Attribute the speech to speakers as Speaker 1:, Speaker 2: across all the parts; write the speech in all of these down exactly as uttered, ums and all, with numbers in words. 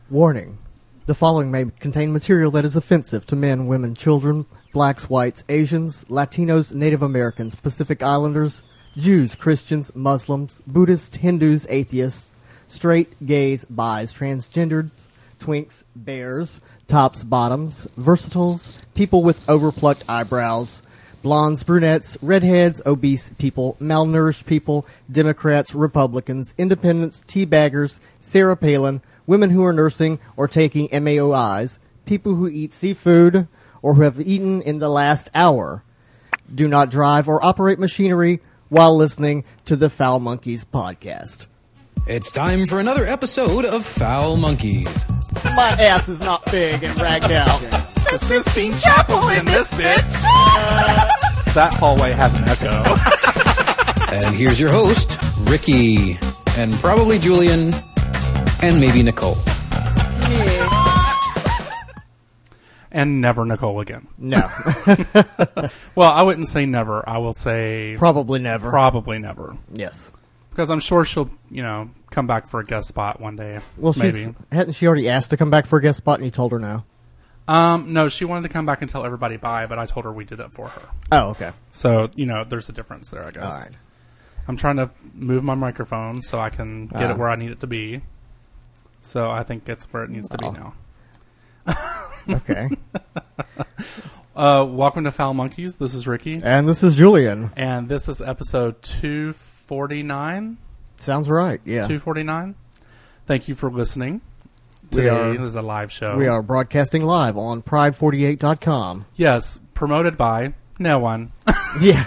Speaker 1: Warning. The following may contain material that is offensive to men, women, children, blacks, whites, Asians, Latinos, Native Americans, Pacific Islanders, Jews, Christians, Muslims, Buddhists, Hindus, atheists, straight, gays, bis, transgendered, twinks, bears, tops, bottoms, versatiles, people with overplucked eyebrows, blondes, brunettes, redheads, obese people, malnourished people, Democrats, Republicans, independents, teabaggers, Sarah Palin, women who are nursing or taking M A O Is, people who eat seafood or who have eaten in the last hour. Do not drive or operate machinery while listening to the Foul Monkeys podcast.
Speaker 2: It's time for another episode of Foul Monkeys.
Speaker 1: My ass is not big and ragged out.
Speaker 3: The Sistine Chapel's in this bitch.
Speaker 4: That hallway has an echo.
Speaker 2: And here's your host, Ricky, and probably Julian, and maybe Nicole.
Speaker 4: And never Nicole again.
Speaker 1: No.
Speaker 4: Well, I wouldn't say never. I will say
Speaker 1: Probably never.
Speaker 4: probably never.
Speaker 1: Yes.
Speaker 4: Because I'm sure she'll, you know, come back for a guest spot one day.
Speaker 1: Well,
Speaker 4: maybe.
Speaker 1: she's, hadn't she already asked to come back for a guest spot and you told her no?
Speaker 4: Um, no, she wanted to come back and tell everybody bye, but I told her we did that for her.
Speaker 1: Oh, okay.
Speaker 4: So, you know, there's a difference there, I guess.
Speaker 1: All right.
Speaker 4: I'm trying to move my microphone so I can get
Speaker 1: Ah.
Speaker 4: it where I need it to be. So I think it's where it needs to be
Speaker 1: Oh.
Speaker 4: now.
Speaker 1: Okay.
Speaker 4: Uh, welcome to Foul Monkeys. This is Ricky.
Speaker 1: And this is Julian.
Speaker 4: And this is episode two forty-nine.
Speaker 1: Sounds right, yeah.
Speaker 4: two forty-nine. Thank you for listening.
Speaker 1: We
Speaker 4: Today
Speaker 1: are-
Speaker 4: is a live show.
Speaker 1: We are broadcasting live on pride forty-eight dot com.
Speaker 4: Yes, promoted by no one.
Speaker 1: Yeah.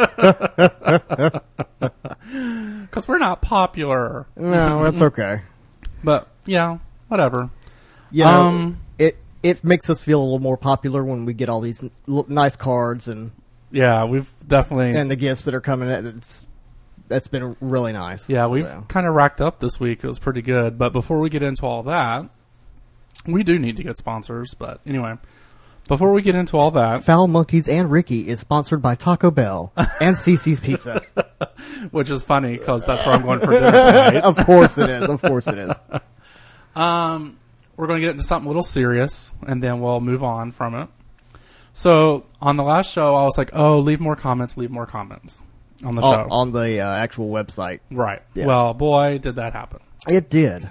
Speaker 4: Because we're not popular.
Speaker 1: No, that's okay.
Speaker 4: But, yeah, whatever.
Speaker 1: You know,
Speaker 4: Um,
Speaker 1: it it makes us feel a little more popular when we get all these n- l- nice cards and
Speaker 4: Yeah, we've definitely...
Speaker 1: and the gifts that are coming in. It's that's been really nice.
Speaker 4: Yeah, we've
Speaker 1: So.
Speaker 4: kind of racked up this week. It was pretty good. But before we get into all that, we do need to get sponsors. But anyway, before we get into all that,
Speaker 1: Foul Monkeys and Ricky is sponsored by Taco Bell and Cece's Pizza.
Speaker 4: which is funny because that's where I'm going for dinner tonight.
Speaker 1: Of course it is. Of course it is.
Speaker 4: Um, we're going to get into something a little serious, and then we'll move on from it. So on the last show, I was like, oh, leave more comments, leave more comments on the show.
Speaker 1: on, on the uh, actual website.
Speaker 4: Right.
Speaker 1: Yes.
Speaker 4: Well, boy, did that happen.
Speaker 1: It did.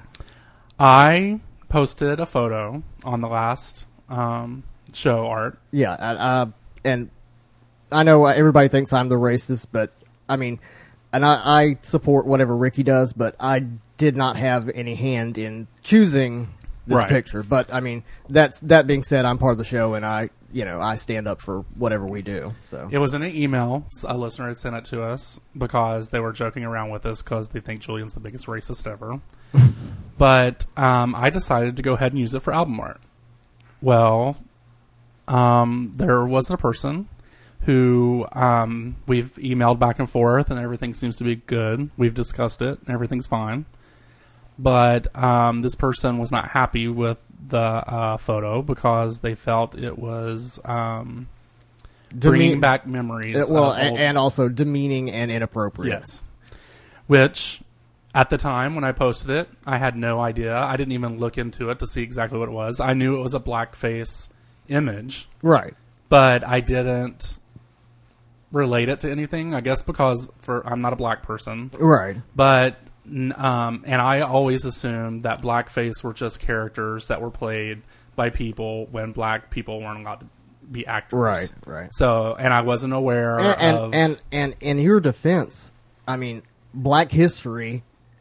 Speaker 4: I posted a photo on the last um, show, Art.
Speaker 1: Yeah, uh, and I know everybody thinks I'm the racist, but I mean, and I, I support whatever Ricky does, but I did not have any hand in choosing this
Speaker 4: Right.
Speaker 1: picture. But I mean, that's that being said, I'm part of the show, and I, you know, I stand up for whatever we do. So
Speaker 4: It was in an email. A listener had sent it to us because they were joking around with us because they think Julian's the biggest racist ever. But um, I decided to go ahead and use it for album art. Well, um, there wasn't a person who um, we've emailed back and forth, and everything seems to be good. We've discussed it, and everything's fine. But um, this person was not happy with the uh, photo because they felt it was um, bringing
Speaker 1: Deme-
Speaker 4: back memories.
Speaker 1: Uh, well,
Speaker 4: of
Speaker 1: and,
Speaker 4: old-
Speaker 1: and also demeaning and inappropriate.
Speaker 4: Yes. Which, at the time when I posted it, I had no idea. I didn't even look into it to see exactly what it was. I knew it was a blackface image,
Speaker 1: Right.
Speaker 4: but I didn't relate it to anything, I guess because for I'm not a black person.
Speaker 1: Right.
Speaker 4: But, n- um, and I always assumed that blackface were just characters that were played by people when black people weren't allowed to be actors.
Speaker 1: Right. Right.
Speaker 4: So, and I wasn't aware
Speaker 1: And and,
Speaker 4: of...
Speaker 1: and and in your defense, I mean, Black history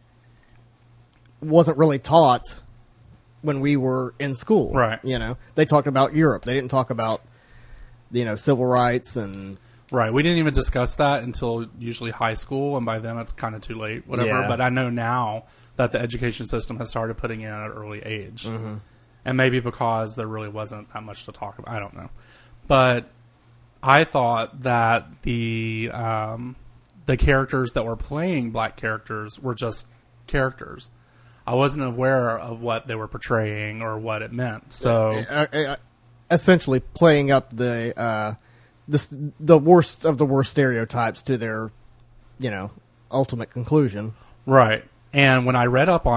Speaker 1: wasn't really taught when we were in school.
Speaker 4: Right.
Speaker 1: You know, they talked about Europe. They didn't talk about, you know, civil rights and
Speaker 4: Right. We didn't even discuss that until usually high school, and by then it's kind of too late, whatever.
Speaker 1: Yeah.
Speaker 4: But I know now that the education system has started putting in at an early age. Mm-hmm. And maybe because there really wasn't that much to talk about. I don't know. But I thought that the um, the characters that were playing black characters were just characters. I wasn't aware of what they were portraying or what it meant. So
Speaker 1: uh, uh, essentially playing up the uh, the the worst of the worst stereotypes to their, you know, ultimate conclusion.
Speaker 4: right. And when I read up on it,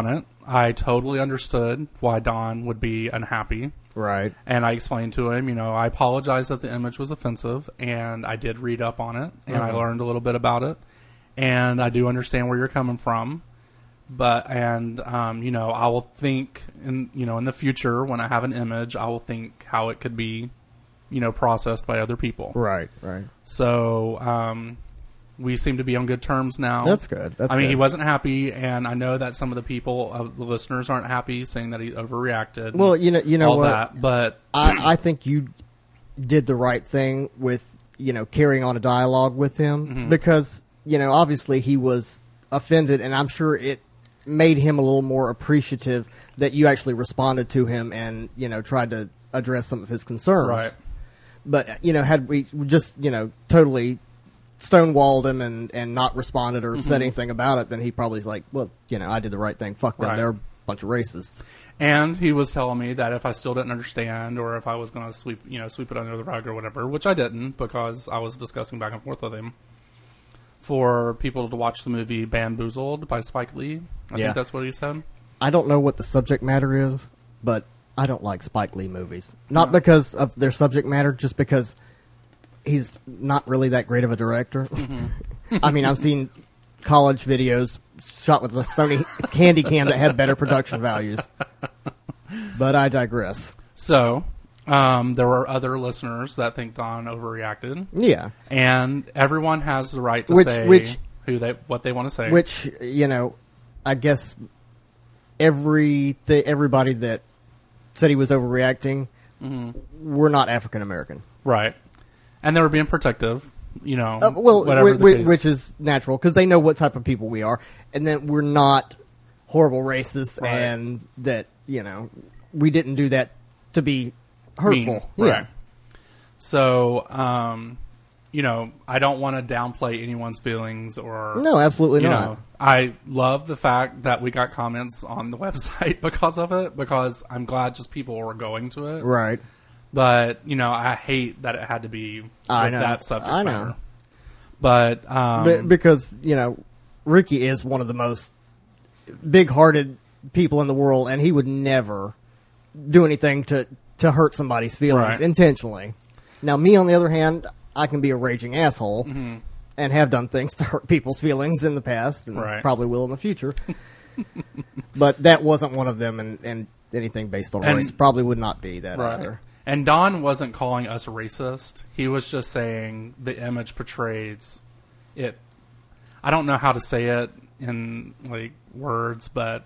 Speaker 4: I totally understood why Don would be unhappy.
Speaker 1: Right.
Speaker 4: And I explained to him, you know, I apologize that the image was offensive, and I did read up on it, and mm-hmm. I learned a little bit about it, and I do understand where you're coming from. But, and, um, you know, I will think, in you know, in the future, when I have an image, I will think how it could be, you know, processed by other people.
Speaker 1: Right, right.
Speaker 4: So, um, we seem to be on good terms now.
Speaker 1: That's good. That's
Speaker 4: I mean,
Speaker 1: good.
Speaker 4: he wasn't happy, and I know that some of the people, uh, the listeners, aren't happy, saying that he overreacted.
Speaker 1: Well, you know, you know
Speaker 4: all
Speaker 1: what?
Speaker 4: That, but
Speaker 1: I, I think you did the right thing with, you know, carrying on a dialogue with him mm-hmm. because, you know, obviously he was offended, and I'm sure it made him a little more appreciative that you actually responded to him and, you know, tried to address some of his concerns.
Speaker 4: Right.
Speaker 1: But, you know, had we just, you know, totally stonewalled him and, and not responded or mm-hmm. said anything about it, then he probably's like, well, you know, I did the right thing. Fuck them.
Speaker 4: Right.
Speaker 1: They're a bunch of racists.
Speaker 4: And he was telling me that if I still didn't understand or if I was going to sweep, you know, sweep it under the rug or whatever, which I didn't because I was discussing back and forth with him, for people to watch the movie Bamboozled by Spike Lee. I
Speaker 1: yeah.
Speaker 4: think that's what he said.
Speaker 1: I don't know what the subject matter is, but I don't like Spike Lee movies. Not no. because of their subject matter, just because he's not really that great of a director. Mm-hmm. I mean, I've seen college videos shot with a Sony handy cam that had better production values. But I digress.
Speaker 4: So, um, there were other listeners that think Don overreacted.
Speaker 1: Yeah.
Speaker 4: And everyone has the right to
Speaker 1: which,
Speaker 4: say
Speaker 1: which,
Speaker 4: who they what they want to say.
Speaker 1: Which, you know, I guess every th- everybody that said he was overreacting mm-hmm. were not African American.
Speaker 4: Right. And they were being protective, you know,
Speaker 1: uh, well,
Speaker 4: whatever
Speaker 1: w-
Speaker 4: the case.
Speaker 1: Which is natural, because they know what type of people we are, and that we're not horrible racists,
Speaker 4: right.
Speaker 1: and that, you know, we didn't do that to be hurtful.
Speaker 4: Mean.
Speaker 1: Yeah.
Speaker 4: Right. So, um, you know, I don't want to downplay anyone's feelings or...
Speaker 1: No, absolutely
Speaker 4: you
Speaker 1: not.
Speaker 4: Know, I love the fact that we got comments on the website because of it, because I'm glad just people were going to it.
Speaker 1: Right.
Speaker 4: But, you know, I hate that it had to be with
Speaker 1: I know.
Speaker 4: that subject
Speaker 1: I know.
Speaker 4: matter. But, um...
Speaker 1: Be- because, you know, Ricky is one of the most big-hearted people in the world, and he would never do anything to, to hurt somebody's feelings
Speaker 4: right.
Speaker 1: intentionally. Now, me, on the other hand, I can be a raging asshole mm-hmm. and have done things to hurt people's feelings in the past, and
Speaker 4: right.
Speaker 1: probably will in the future. But that wasn't one of them, and, and anything based on
Speaker 4: and,
Speaker 1: race probably would not be that
Speaker 4: right.
Speaker 1: either.
Speaker 4: And Don wasn't calling us racist. He was just saying the image portrays it. I don't know how to say it in like words, but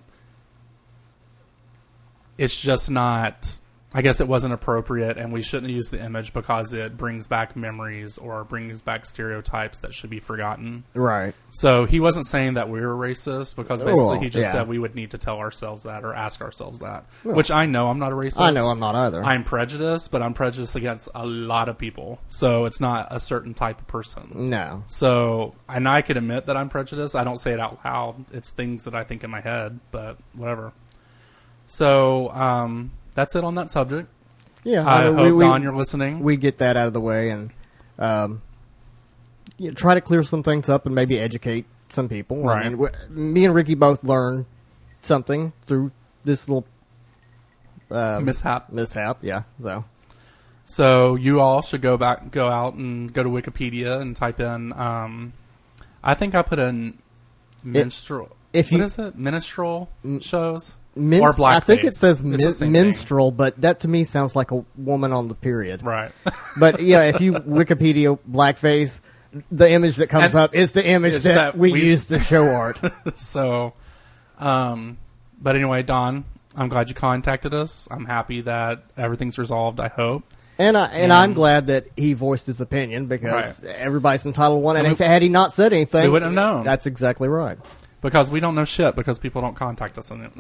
Speaker 4: it's just not... I guess it wasn't appropriate, and we shouldn't use the image because it brings back memories or brings back stereotypes that should be forgotten.
Speaker 1: Right.
Speaker 4: So he wasn't saying that we were racist, because basically
Speaker 1: well,
Speaker 4: he just
Speaker 1: yeah.
Speaker 4: said we would need to tell ourselves that or ask ourselves that. Well, which I know I'm not a racist.
Speaker 1: I know I'm not either.
Speaker 4: I'm prejudiced, but I'm prejudiced against a lot of people. So it's not a certain type of person.
Speaker 1: No.
Speaker 4: So, and I can admit that I'm prejudiced. I don't say it out loud. It's things that I think in my head, but whatever. So, um... that's it on that subject.
Speaker 1: Yeah,
Speaker 4: I,
Speaker 1: I mean,
Speaker 4: hope,
Speaker 1: we, we,
Speaker 4: Don, you're listening.
Speaker 1: We get that out of the way and um, you know, try to clear some things up and maybe educate some people.
Speaker 4: Right.
Speaker 1: I mean, w- me and Ricky both learned something through this little um,
Speaker 4: mishap.
Speaker 1: Mishap, yeah. So,
Speaker 4: so you all should go back, go out and go to Wikipedia and type in. Um, I think I put in minstrel.
Speaker 1: If
Speaker 4: what
Speaker 1: you,
Speaker 4: is it? Minstrel shows.
Speaker 1: Minst-
Speaker 4: or blackface.
Speaker 1: I think it says min- minstrel,
Speaker 4: thing.
Speaker 1: But that to me sounds like a woman on the period.
Speaker 4: Right.
Speaker 1: But yeah, if you Wikipedia blackface, the image that comes and up is the image that, that we, we use to show art.
Speaker 4: So, um, but anyway, Don, I'm glad you contacted us. I'm happy that everything's resolved, I hope.
Speaker 1: And, I, and, and I'm glad that he voiced his opinion, because right. everybo's entitled to one. And, and if we, had he not said anything,
Speaker 4: we wouldn't have known.
Speaker 1: That's exactly right.
Speaker 4: Because we don't know shit, because people don't contact us on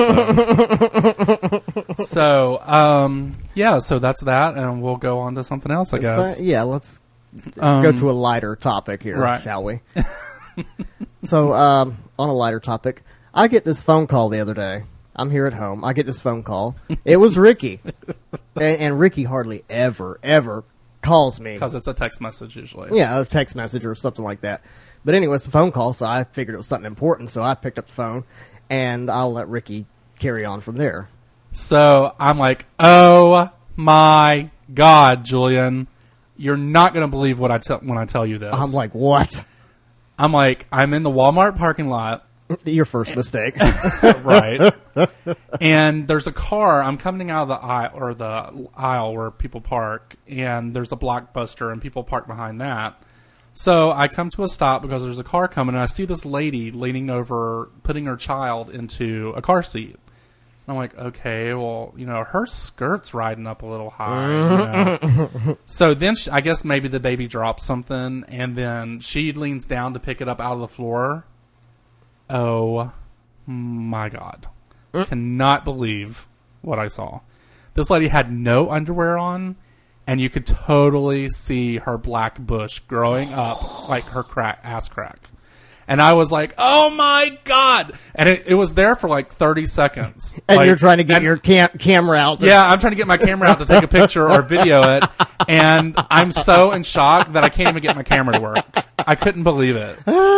Speaker 4: it. So, so um, yeah, so that's that, and we'll go on to something else, I guess.
Speaker 1: So, yeah, let's
Speaker 4: um,
Speaker 1: go to a lighter topic here,
Speaker 4: right.
Speaker 1: shall we? So, um, on a lighter topic, I get this phone call the other day. I'm here at home. I get this phone call. It was Ricky. and, and Ricky hardly ever, ever calls me.
Speaker 4: Because it's a text message, usually.
Speaker 1: Yeah, a text message or something like that. But anyway, it's a phone call, so I figured it was something important, so I picked up the phone, and I'll let Ricky carry on from there.
Speaker 4: So I'm like, oh my God, Julian, you're not going to believe what I tell when I tell you this.
Speaker 1: I'm like, what?
Speaker 4: I'm like, I'm in the Walmart parking lot.
Speaker 1: Your first mistake.
Speaker 4: Right. And there's a car. I'm coming out of the aisle, or the aisle where people park, and there's a Blockbuster, and people park behind that. So I come to a stop because there's a car coming, and I see this lady leaning over, putting her child into a car seat. I'm like, okay, well, you know, her skirt's riding up a little high. You know? So then she, I guess maybe the baby drops something, and then she leans down to pick it up out of the floor. Oh, my God. Cannot believe what I saw. This lady had no underwear on, and you could totally see her black bush growing up like her crack, ass crack. And I was like, oh my God. And it, it was there for like thirty seconds.
Speaker 1: And
Speaker 4: like,
Speaker 1: you're trying to get
Speaker 4: and,
Speaker 1: your cam- camera out. To-
Speaker 4: yeah, I'm trying to get my camera out to take a picture or video it. And I'm so in shock that I can't even get my camera to work. I couldn't believe it.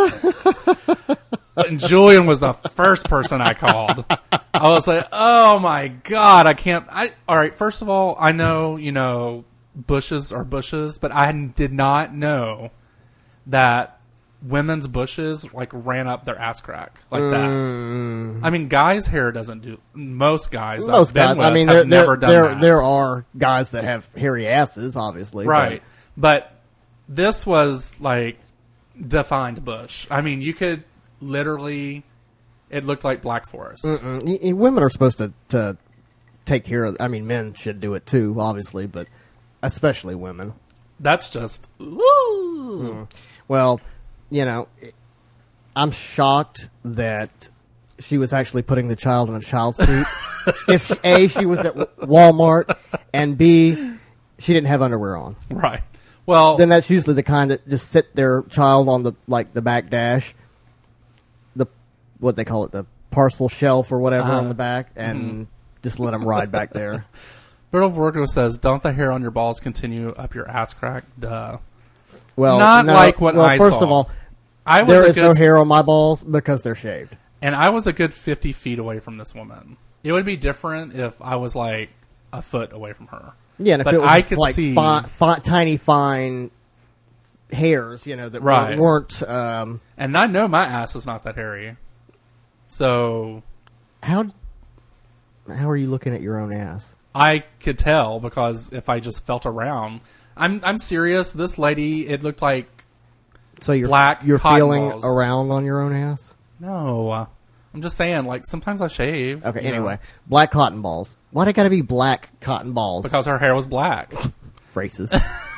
Speaker 4: And Julian was the first person I called. I was like, oh my God, I can't. I, all right, first of all, I know, you know, bushes are bushes, but I did not know that women's bushes like ran up their ass crack like that. Mm. I mean, guys' hair doesn't do. Most guys,
Speaker 1: most
Speaker 4: I've been
Speaker 1: guys.
Speaker 4: with,
Speaker 1: I mean,
Speaker 4: have
Speaker 1: there,
Speaker 4: never
Speaker 1: there,
Speaker 4: done
Speaker 1: there,
Speaker 4: that.
Speaker 1: there are guys that have hairy asses, obviously.
Speaker 4: Right, but, but this was like defined bush. I mean, you could literally. It looked like Black Forest.
Speaker 1: Y- y- women are supposed to, to take care of. I mean, men should do it too, obviously, but especially women.
Speaker 4: That's just. Woo!
Speaker 1: Mm. Well. You know, I'm shocked that she was actually putting the child in a child seat. If she, A, she was at Walmart, and B, she didn't have underwear on.
Speaker 4: Right. Well,
Speaker 1: then that's usually the kind that just sit their child on the like the back dash, the what they call it, the parcel shelf or whatever
Speaker 4: uh,
Speaker 1: on the back, and mm-hmm. just let them ride back there.
Speaker 4: Berto Virgo says, "Don't the hair on your balls continue up your ass crack?" Duh.
Speaker 1: Well,
Speaker 4: not
Speaker 1: no,
Speaker 4: like what
Speaker 1: well,
Speaker 4: I
Speaker 1: first
Speaker 4: saw.
Speaker 1: of all.
Speaker 4: I was
Speaker 1: there
Speaker 4: a
Speaker 1: is
Speaker 4: good,
Speaker 1: no hair on my balls because they're shaved.
Speaker 4: And I was a good fifty feet away from this woman. It would be different if I was like a foot away from her.
Speaker 1: Yeah, and if
Speaker 4: but
Speaker 1: it was
Speaker 4: I could
Speaker 1: like
Speaker 4: see
Speaker 1: fi- fi- tiny, fine hairs, you know, that
Speaker 4: right.
Speaker 1: weren't... Um,
Speaker 4: and I know my ass is not that hairy. So...
Speaker 1: How, how are you looking at your own ass?
Speaker 4: I could tell because if I just felt around... I'm I'm serious. This lady, it looked like
Speaker 1: So you're
Speaker 4: black
Speaker 1: you're feeling
Speaker 4: balls.
Speaker 1: around on your own ass?
Speaker 4: No, I'm just saying. Like sometimes I shave.
Speaker 1: Okay. Anyway, know. Black cotton balls. Why they got to be black cotton balls?
Speaker 4: Because her hair was black.
Speaker 1: Racist.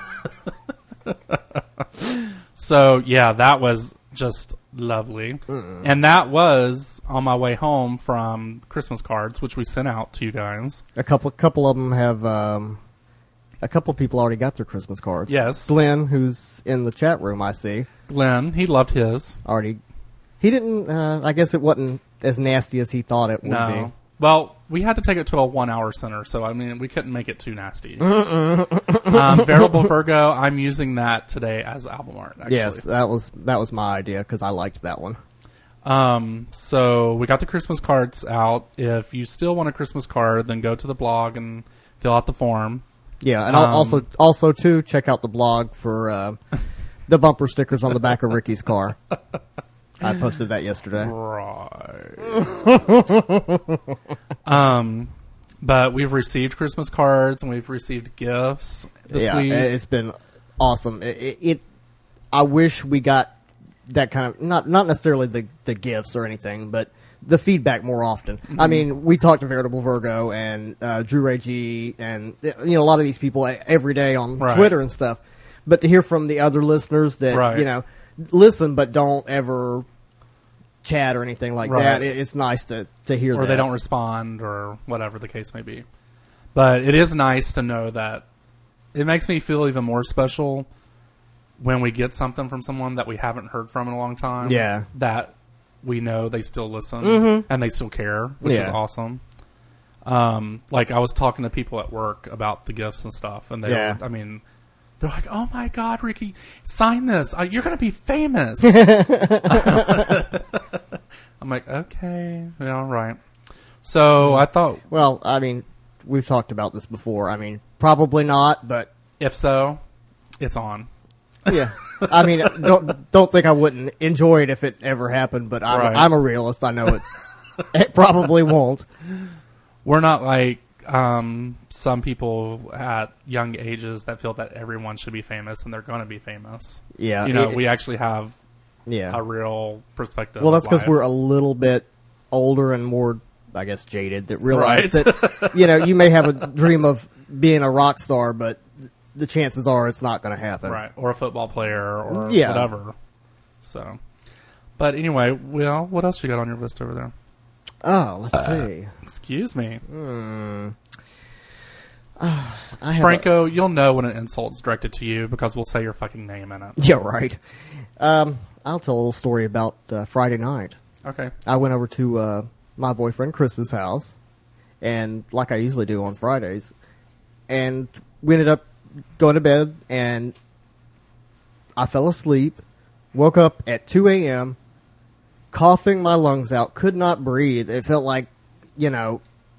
Speaker 4: So yeah, that was just lovely, mm. and that was on my way home from Christmas cards, which we sent out to you guys.
Speaker 1: A couple, couple of them have. Um, A couple of people already got their Christmas cards.
Speaker 4: Yes.
Speaker 1: Glenn, who's in the chat room, I see.
Speaker 4: Glenn, he loved his.
Speaker 1: Already. He didn't, uh, I guess it wasn't as nasty as he thought it would
Speaker 4: no.
Speaker 1: be.
Speaker 4: Well, we had to take it to a one-hour center, so, I mean, we couldn't make it too nasty. um, Veritable Virgo, I'm using that today as album art, actually.
Speaker 1: Yes, that was that was my idea, because I liked that one.
Speaker 4: Um, so, we got the Christmas cards out. If you still want a Christmas card, then go to the blog and fill out the form.
Speaker 1: Yeah, and
Speaker 4: um,
Speaker 1: also, also too, check out the blog for uh, the bumper stickers on the back of Ricky's car. I posted that yesterday.
Speaker 4: Right. um, but we've received Christmas cards and we've received gifts this
Speaker 1: yeah,
Speaker 4: week.
Speaker 1: It's been awesome. It, it, it. I wish we got that kind of not not necessarily the the gifts or anything, but the feedback more often. Mm-hmm. I mean, we talked to Veritable Virgo and uh, Drew Ray G and you know a lot of these people every day on
Speaker 4: right.
Speaker 1: Twitter and stuff. But to hear from the other listeners that
Speaker 4: right.
Speaker 1: you know listen but don't ever chat or anything like
Speaker 4: right.
Speaker 1: that, it, it's nice to to hear.
Speaker 4: Or
Speaker 1: that.
Speaker 4: they don't respond or whatever the case may be. But it is nice to know that it makes me feel even more special when we get something from someone that we haven't heard from in a long time.
Speaker 1: Yeah,
Speaker 4: that. We know they still listen
Speaker 1: mm-hmm.
Speaker 4: and they still care, which
Speaker 1: yeah.
Speaker 4: is awesome. Um, like I was talking to people at work about the gifts and stuff, and they,
Speaker 1: yeah.
Speaker 4: were, I mean, they're like, "Oh my God, Ricky, sign this! Uh, you're going to be famous." I'm like, okay, yeah, all right. So I thought,
Speaker 1: Well, I mean, we've talked about this before. I mean, probably not, but
Speaker 4: if so, it's on.
Speaker 1: yeah. I mean, don't don't think I wouldn't enjoy it if it ever happened, but I'm,
Speaker 4: Right.
Speaker 1: I'm a realist. I know it. It probably won't.
Speaker 4: We're not like um, some people at young ages that feel that everyone should be famous and they're going to be famous.
Speaker 1: Yeah.
Speaker 4: You know,
Speaker 1: it-
Speaker 4: we actually have
Speaker 1: yeah.
Speaker 4: a real perspective.
Speaker 1: Well, that's
Speaker 4: because
Speaker 1: because we're a little bit older and more, I guess, jaded that realize
Speaker 4: Right.
Speaker 1: that, you know, you may have a dream of being a rock star, but the chances are it's not going to happen.
Speaker 4: right, or a football player, or
Speaker 1: Yeah.
Speaker 4: whatever. So, but anyway, well, what else you got on your list over there?
Speaker 1: Oh, let's see.
Speaker 4: Excuse me,
Speaker 1: I have
Speaker 4: Franco. You'll know when an insult's directed to you because we'll say your fucking name in it.
Speaker 1: A, yeah, right. Um, I'll tell a little story about uh, Friday night.
Speaker 4: Okay.
Speaker 1: I went over to uh, my boyfriend Chris's house, and like I usually do on Fridays, and we ended up going to bed, and I fell asleep, woke up at two a.m., coughing my lungs out, could not breathe. It felt like, you know,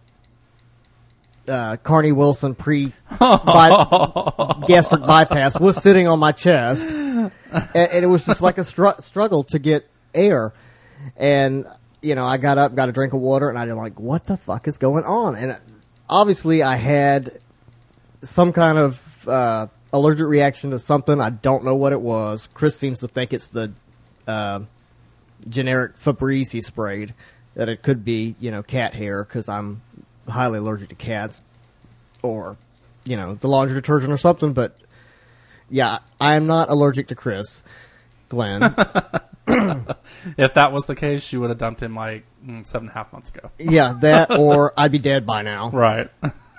Speaker 1: uh, Carney Wilson pre by- gastric bypass was sitting on my chest, and, and it was just like a str- struggle to get air. And, you know, I got up, got a drink of water, and I was like, what the fuck is going on? And obviously I had some kind of uh, allergic reaction to something. I don't know what it was. Chris seems to think it's the uh, generic Febreze he sprayed, that it could be, you know, cat hair, because I'm highly allergic to cats, or, you know, the laundry detergent or something. But, yeah, I am not allergic to Chris, Glenn.
Speaker 4: If that was the case, you would have dumped him like mm, seven and a half months ago.
Speaker 1: Yeah, that, or I'd be dead by now.
Speaker 4: Right.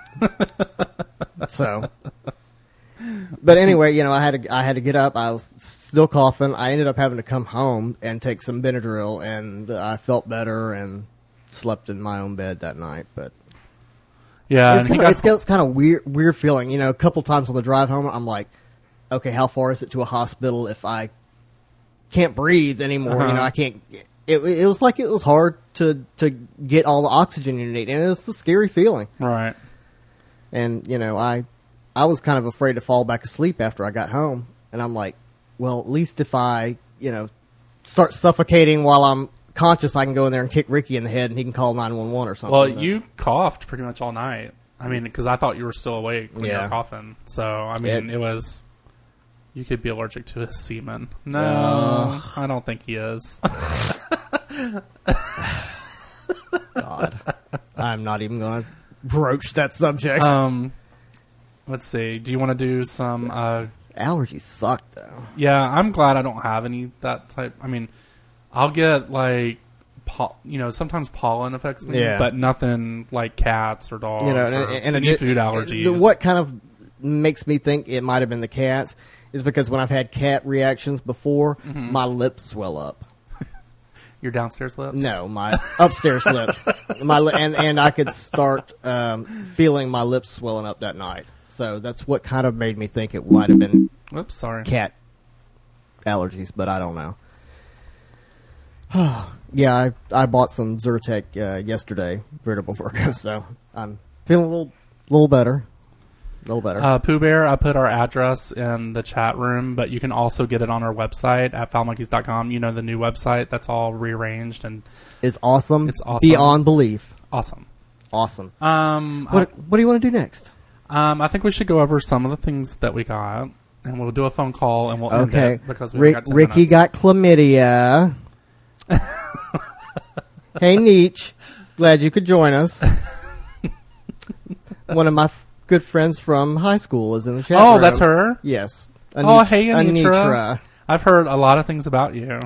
Speaker 1: So, but anyway, you know, I had to I had to get up. I was still coughing. I ended up having to come home and take some Benadryl, and I felt better and slept in my own bed that night. But
Speaker 4: Yeah.
Speaker 1: it's
Speaker 4: and he
Speaker 1: kind,
Speaker 4: got-
Speaker 1: of, it's, it's kind of weird weird feeling. You know, a couple times on the drive home, I'm like, okay, how far is it to a hospital if I can't breathe anymore?
Speaker 4: Uh-huh.
Speaker 1: You know, I can't. It, it was like it was hard to to get all the oxygen you need, and it's a scary feeling.
Speaker 4: right.
Speaker 1: And, you know, I I was kind of afraid to fall back asleep after I got home. And I'm like, well, at least if I, you know, start suffocating while I'm conscious, I can go in there and kick Ricky in the head and he can call nine one one or something.
Speaker 4: Well,
Speaker 1: But-
Speaker 4: you coughed pretty much all night. I mean, because I thought you were still awake when you
Speaker 1: Yeah.
Speaker 4: were coughing. So, I mean,
Speaker 1: It-
Speaker 4: it, was... You could be allergic to his semen. No,
Speaker 1: Uh.
Speaker 4: I don't think he is.
Speaker 1: God. I'm not even going to broach that subject.
Speaker 4: um, let's see. Do you want to do some... Uh,
Speaker 1: Allergies suck, though.
Speaker 4: yeah, I'm glad I don't have any that type. I mean, I'll get, like... Pol- you know, sometimes pollen affects me,
Speaker 1: Yeah.
Speaker 4: but nothing like cats or dogs
Speaker 1: You know,
Speaker 4: or
Speaker 1: and, and,
Speaker 4: any
Speaker 1: and
Speaker 4: food
Speaker 1: it-
Speaker 4: allergies.
Speaker 1: the- What kind of makes me think it might have been the cats is because when I've had cat reactions before,
Speaker 4: Mm-hmm.
Speaker 1: my lips swell up.
Speaker 4: Your downstairs lips?
Speaker 1: No, my upstairs lips. My li- and and I could start um, feeling my lips swelling up that night. So that's what kind of made me think it might have been
Speaker 4: Whoops, sorry.
Speaker 1: cat allergies, but I don't know. Yeah, I I bought some Zyrtec uh, yesterday, Veritable Virgo, so I'm feeling a little little better, a little better.
Speaker 4: Uh, Pooh Bear, I put our address in the chat room, but you can also get it on our website at foul monkeys dot com. You know, the new website that's all rearranged and
Speaker 1: it's awesome.
Speaker 4: it's awesome.
Speaker 1: Beyond belief.
Speaker 4: awesome.
Speaker 1: Awesome.
Speaker 4: Um,
Speaker 1: What What do you want to do next?
Speaker 4: I, um, I think we should go over some of the things that we got, and we'll do a phone call, and we'll end
Speaker 1: Okay,
Speaker 4: it because we
Speaker 1: Rick,
Speaker 4: got ten
Speaker 1: Ricky
Speaker 4: minutes.
Speaker 1: got chlamydia. Hey, Nietzsche. Glad you could join us. One of my f- good friends from high school is in the chat
Speaker 4: Oh,
Speaker 1: room.
Speaker 4: that's her?
Speaker 1: Yes.
Speaker 4: Oh,
Speaker 1: Anitra-
Speaker 4: hey, Anitra.
Speaker 1: Anitra.
Speaker 4: I've heard a lot of things about you.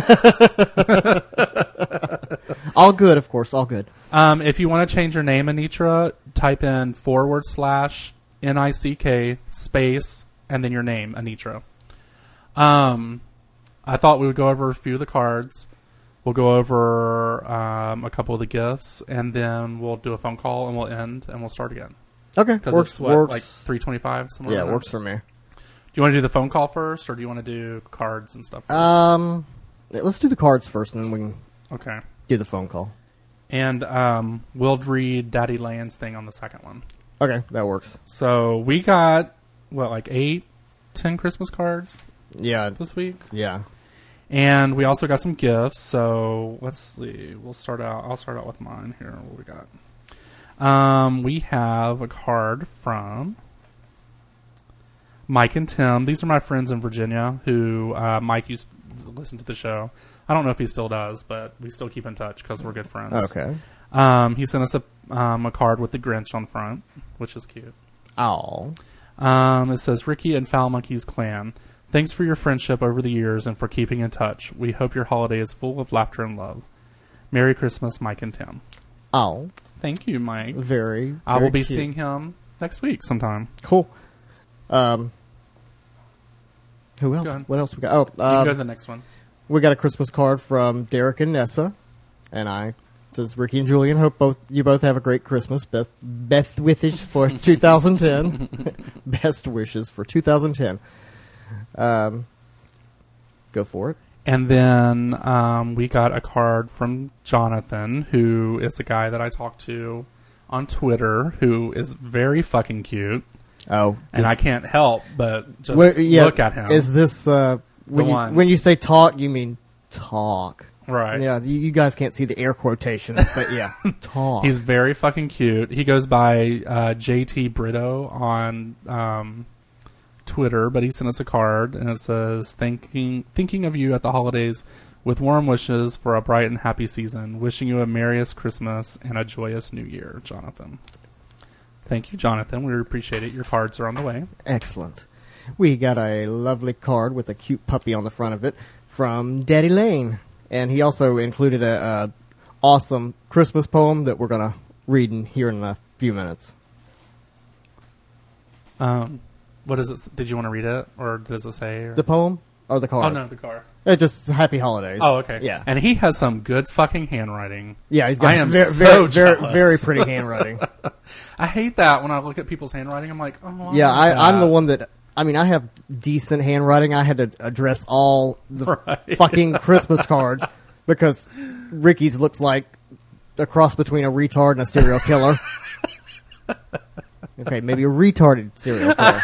Speaker 1: All good, of course. All good.
Speaker 4: Um, if you want to change your name, Anitra, type in forward slash N I C K space and then your name, Anitra. Um, I thought we would go over a few of the cards. We'll go over um, a couple of the gifts, and then we'll do a phone call, and we'll end, and we'll start again.
Speaker 1: Okay.
Speaker 4: Because
Speaker 1: Works.
Speaker 4: it's what,
Speaker 1: works.
Speaker 4: like three twenty-five somewhere.
Speaker 1: yeah,
Speaker 4: around
Speaker 1: works
Speaker 4: there?
Speaker 1: for me.
Speaker 4: Do you want to do the phone call first, or do you want to do cards and stuff first?
Speaker 1: Um, let's do the cards first, and then we can
Speaker 4: okay.
Speaker 1: do the phone call.
Speaker 4: And um, we'll read Daddy Land's thing on the second one.
Speaker 1: Okay, that works.
Speaker 4: So we got, what, like eight, ten Christmas cards
Speaker 1: Yeah.
Speaker 4: this week?
Speaker 1: Yeah.
Speaker 4: And we also got some gifts. So let's see. We'll start out. I'll start out with mine here. What we got? Um, we have a card from Mike and Tim. These are my friends in Virginia who uh, Mike used to listen to the show. I don't know if he still does, but we still keep in touch because we're good friends.
Speaker 1: Okay.
Speaker 4: Um, he sent us a um, a card with the Grinch on front, which is cute.
Speaker 1: Oh.
Speaker 4: Um, it says, Ricky and Foul Monkeys Clan, thanks for your friendship over the years and for keeping in touch. We hope your holiday is full of laughter and love. Merry Christmas, Mike and Tim.
Speaker 1: Oh.
Speaker 4: Thank you, Mike.
Speaker 1: Very, very
Speaker 4: I will be
Speaker 1: cute.
Speaker 4: seeing him next week sometime.
Speaker 1: Cool. Um. Who
Speaker 4: Go
Speaker 1: else?
Speaker 4: ahead.
Speaker 1: What else we got? Oh,
Speaker 4: You can
Speaker 1: um,
Speaker 4: go to the next one.
Speaker 1: we got a Christmas card from Derek and Nessa, and I. It says, Ricky and Julian, hope both you both have a great Christmas. Best, best wishes for two thousand ten. Best wishes for two thousand ten. Um, go for it.
Speaker 4: And then um, we got a card from Jonathan, who is a guy that I talked to on Twitter, who is very fucking cute.
Speaker 1: Oh,
Speaker 4: And
Speaker 1: this-
Speaker 4: I can't help but just
Speaker 1: Where- yeah,
Speaker 4: look at him.
Speaker 1: Is this uh, when
Speaker 4: The
Speaker 1: you
Speaker 4: one.
Speaker 1: when you say talk, you mean talk?
Speaker 4: Right.
Speaker 1: Yeah, you, you guys can't see the air quotations, but yeah, talk.
Speaker 4: He's very fucking cute. He goes by uh, J T Brito on um, Twitter, but he sent us a card, and it says, thinking, thinking of you at the holidays with warm wishes for a bright and happy season. Wishing you a merriest Christmas and a joyous New Year, Jonathan. Thank you, Jonathan. We appreciate it. Your cards are on the way.
Speaker 1: Excellent. We got a lovely card with a cute puppy on the front of it from Daddy Lane. And he also included a, a awesome Christmas poem that we're going to read in here in a few minutes.
Speaker 4: Um, what is it? Did you want to read it, or does it say? Or?
Speaker 1: The poem or the card?
Speaker 4: Oh, no, the card.
Speaker 1: It's just Happy Holidays.
Speaker 4: Oh, okay.
Speaker 1: Yeah.
Speaker 4: And he has some good fucking handwriting.
Speaker 1: Yeah, he's got
Speaker 4: I am
Speaker 1: very,
Speaker 4: so
Speaker 1: very, very,
Speaker 4: jealous.
Speaker 1: very pretty handwriting.
Speaker 4: I hate that when I look at people's handwriting. I'm like, oh,
Speaker 1: Yeah,
Speaker 4: I,
Speaker 1: I, I'm the one that. I mean, I have decent handwriting. I had to address all the
Speaker 4: Right.
Speaker 1: fucking Christmas cards because Ricky's looks like a cross between a retard and a serial killer. Okay, maybe a retarded serial killer.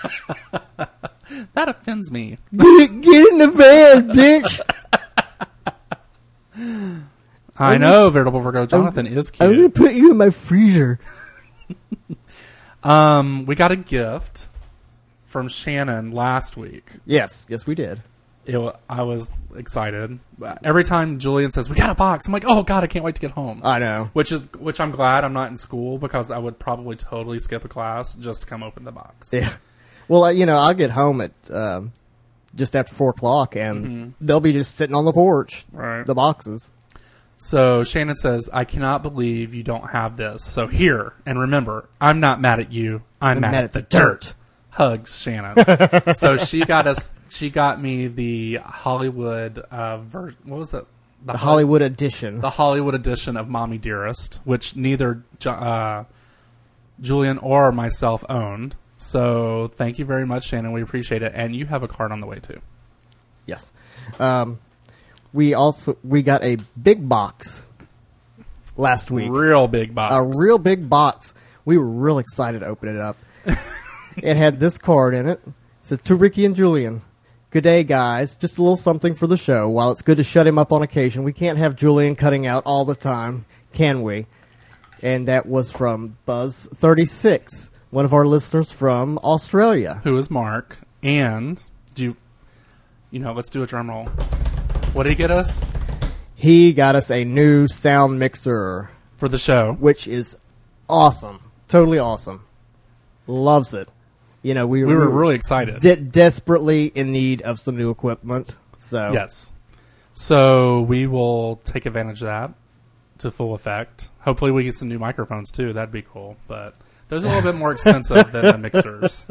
Speaker 4: That offends me.
Speaker 1: Get, get in the van, bitch!
Speaker 4: I know, Veritable Virgo Jonathan is
Speaker 1: I'm gonna
Speaker 4: cute.
Speaker 1: put you in my freezer.
Speaker 4: Um, we got a gift from Shannon last week.
Speaker 1: Yes, yes, we did.
Speaker 4: It, wa- I was excited. Every time Julian says, we got a box, I'm like, oh, God, I can't wait to get home.
Speaker 1: I know.
Speaker 4: Which is, which I'm glad I'm not in school, because I would probably totally skip a class just to come open the box.
Speaker 1: Yeah. Well, uh, you know, I'll get home at um, just after four o'clock, and they'll be just sitting on the porch.
Speaker 4: Right.
Speaker 1: The boxes.
Speaker 4: So Shannon says, I cannot believe you don't have this. So here, and remember, I'm not mad at you. I'm, mad, at the dirt. Hugs, Shannon. So she got us. She got me the Hollywood uh, version. What was it?
Speaker 1: The Hollywood edition.
Speaker 4: The Hollywood edition of Mommy Dearest, which neither Ju- uh, Julian or myself owned. So thank you very much, Shannon. We appreciate it, and you have a card on the way too.
Speaker 1: Yes. Um, we also we got a big box last week.
Speaker 4: Real big box.
Speaker 1: A real big box. We were real excited to open it up. It had this card in it. It said, to Ricky and Julian, good day, guys. Just a little something for the show. While it's good to shut him up on occasion, we can't have Julian cutting out all the time, can we? And that was from Buzz thirty-six, one of our listeners from Australia.
Speaker 4: Who is Mark? And do you, you know, let's do a drum roll. What did he get us
Speaker 1: He got us a new sound mixer,
Speaker 4: for the show?
Speaker 1: which is awesome. Totally awesome. Loves it. You know, we,
Speaker 4: We were really excited.
Speaker 1: de- desperately in need of some new equipment. So
Speaker 4: Yes. So we will take advantage of that to full effect. Hopefully we get some new microphones too. That'd be cool. But those are a little bit more expensive than the mixers.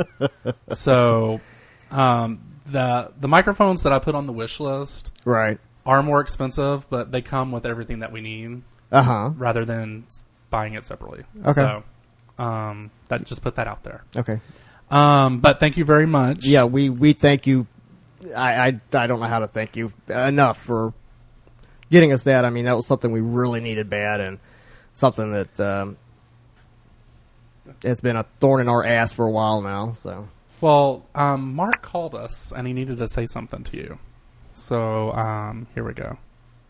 Speaker 4: So um, the the microphones that I put on the wish list
Speaker 1: right.
Speaker 4: are more expensive, but they come with everything that we need
Speaker 1: Uh huh.
Speaker 4: rather than s- buying it separately.
Speaker 1: Okay.
Speaker 4: So um, that just put that out there.
Speaker 1: Okay.
Speaker 4: Um, but thank you very much.
Speaker 1: Yeah, we, we thank you. I, I I don't know how to thank you enough for getting us that. I mean, that was something we really needed bad, and something that um, it's been a thorn in our ass for a while now. So,
Speaker 4: well, um, Mark called us, and he needed to say something to you. So um, here we go.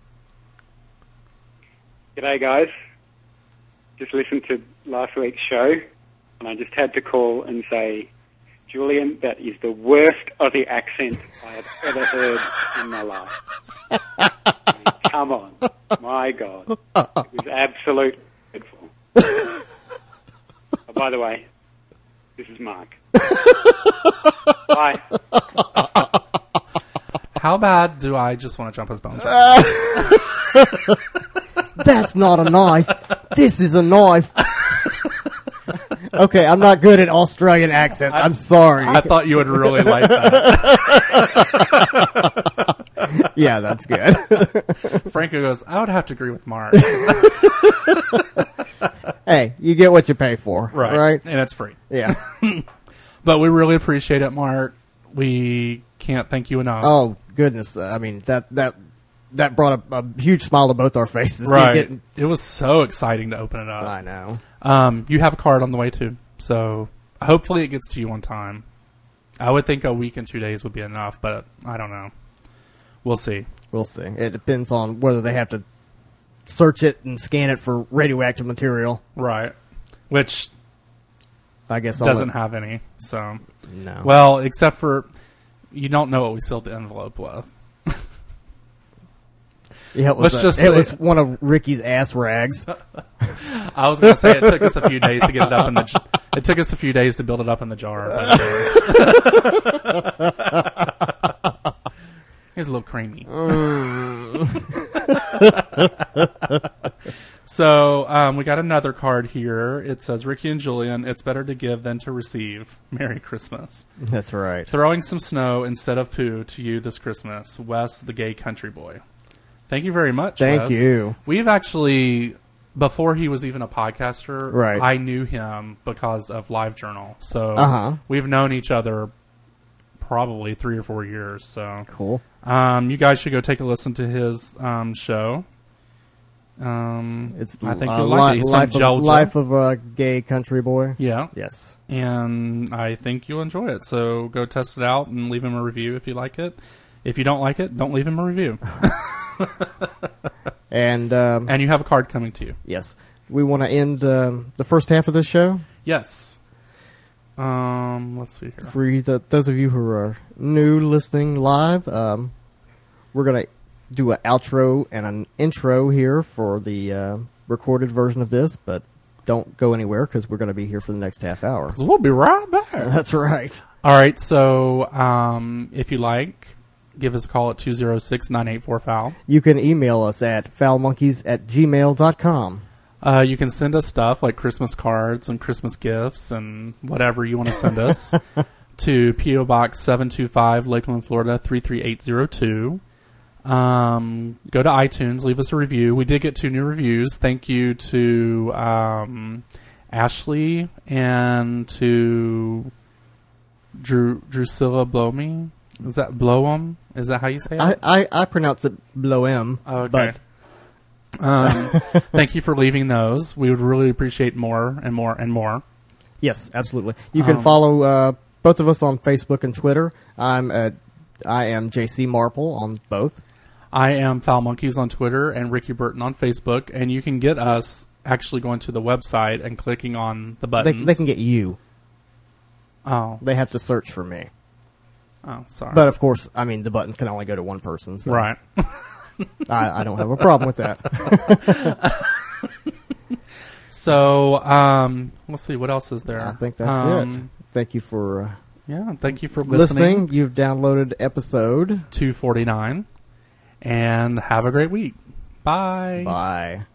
Speaker 5: G'day, guys. Just listened to last week's show, and I just had to call and say, Julian, that is the worst Aussie accent I have ever heard in my life. I mean, come on. My God. It was absolute dreadful. Oh, by the way, this is Mark. Bye.
Speaker 4: How bad do I just want to jump his bones?
Speaker 1: That's not a knife. This is a knife. Okay, I'm not good at Australian accents. I'm sorry.
Speaker 4: I thought you would really like that.
Speaker 1: Yeah, that's good.
Speaker 4: Franco goes, I would have to agree with Mark.
Speaker 1: Hey, you get what you pay for,
Speaker 4: Right.
Speaker 1: right?
Speaker 4: And it's free.
Speaker 1: Yeah.
Speaker 4: But we really appreciate it, Mark. We can't thank you enough.
Speaker 1: Oh, goodness. I mean, that that that brought a, a huge smile to both our faces.
Speaker 4: right.
Speaker 1: Getting,
Speaker 4: It was so exciting to open it up.
Speaker 1: I know.
Speaker 4: Um, you have a card on the way, too. So hopefully it gets to you on time. I would think a week and two days would be enough, but I don't know. We'll see.
Speaker 1: We'll see. It depends on whether they have to search it and scan it for radioactive material.
Speaker 4: Right. Which
Speaker 1: I guess I'll
Speaker 4: doesn't
Speaker 1: let-
Speaker 4: have any. So,
Speaker 1: No.
Speaker 4: well, except for you don't know what we sealed the envelope with.
Speaker 1: Yeah, it was,
Speaker 4: let's
Speaker 1: a-
Speaker 4: just
Speaker 1: it
Speaker 4: say-
Speaker 1: was one of Ricky's ass rags.
Speaker 4: I was going to say it took us a few days to get it up in the. J- it took us a few days to build it up in the jar. But it works. It's a little creamy. So um, we got another card here. It says, Ricky and Julian, it's better to give than to receive. Merry Christmas.
Speaker 1: That's right.
Speaker 4: Throwing some snow instead of poo to you this Christmas. Wes, the gay country boy. Thank you very much,
Speaker 1: Thank
Speaker 4: Wes.
Speaker 1: you.
Speaker 4: We've actually, before he was even a podcaster,
Speaker 1: Right.
Speaker 4: I knew him because of LiveJournal. So
Speaker 1: Uh-huh.
Speaker 4: we've known each other probably three or four years. So
Speaker 1: Cool.
Speaker 4: um, you guys should go take a listen to his um, show. Um,
Speaker 1: It's
Speaker 4: I think
Speaker 1: uh,
Speaker 4: you'll
Speaker 1: li-
Speaker 4: like it. He's
Speaker 1: life,
Speaker 4: from
Speaker 1: of,
Speaker 4: Georgia.
Speaker 1: life of a gay country boy.
Speaker 4: Yeah.
Speaker 1: Yes.
Speaker 4: And I think you'll enjoy it. So go test it out and leave him a review if you like it. If you don't like it, don't leave him a review.
Speaker 1: And um,
Speaker 4: And you have a card coming to you.
Speaker 1: yes, we want to end um, the first half of this show.
Speaker 4: Yes. Um, let's see here.
Speaker 1: For you, th- those of you who are new listening live, um, we're going to do an outro and an intro here for the uh, recorded version of this, but don't go anywhere because we're going to be here for the next half hour.
Speaker 4: So we'll be right back.
Speaker 1: That's right.
Speaker 4: All right. So um, if you like, give us a call at two oh six, nine eight four, F O U L.
Speaker 1: You can email us at foulmonkeys at gmail dot com.
Speaker 4: Uh, you can send us stuff like Christmas cards and Christmas gifts and whatever you want to send us to P O Box seven two five, Lakeland, Florida three three eight zero two. Um, go to iTunes, leave us a review. We did get two new reviews. Thank you to um, Ashley and to Drew Drusilla Blowme. Is that Blowum? Is that how you say it?
Speaker 1: I, I, I pronounce it Bloem.
Speaker 4: Okay.
Speaker 1: But
Speaker 4: Um, thank you for leaving those. We would really appreciate more and more and more.
Speaker 1: yes, absolutely. You can
Speaker 4: Um,
Speaker 1: follow uh, both of us on Facebook and Twitter. I'm at I am J C Marple on both.
Speaker 4: I am Foul Monkeys on Twitter and Ricky Burton on Facebook, and you can get us actually going to the website and clicking on the
Speaker 1: They,
Speaker 4: buttons.
Speaker 1: they can get you.
Speaker 4: Oh,
Speaker 1: They have to search for me.
Speaker 4: oh, sorry.
Speaker 1: But of course, I mean the buttons can only go to one person. So
Speaker 4: right.
Speaker 1: I, I don't have a problem with that.
Speaker 4: So, um, let's see what else is there.
Speaker 1: I think that's
Speaker 4: um,
Speaker 1: it. Thank you for uh,
Speaker 4: Yeah, thank you for listening.
Speaker 1: listening. You've downloaded episode.
Speaker 4: two forty-nine, and have a great week. Bye.
Speaker 1: Bye.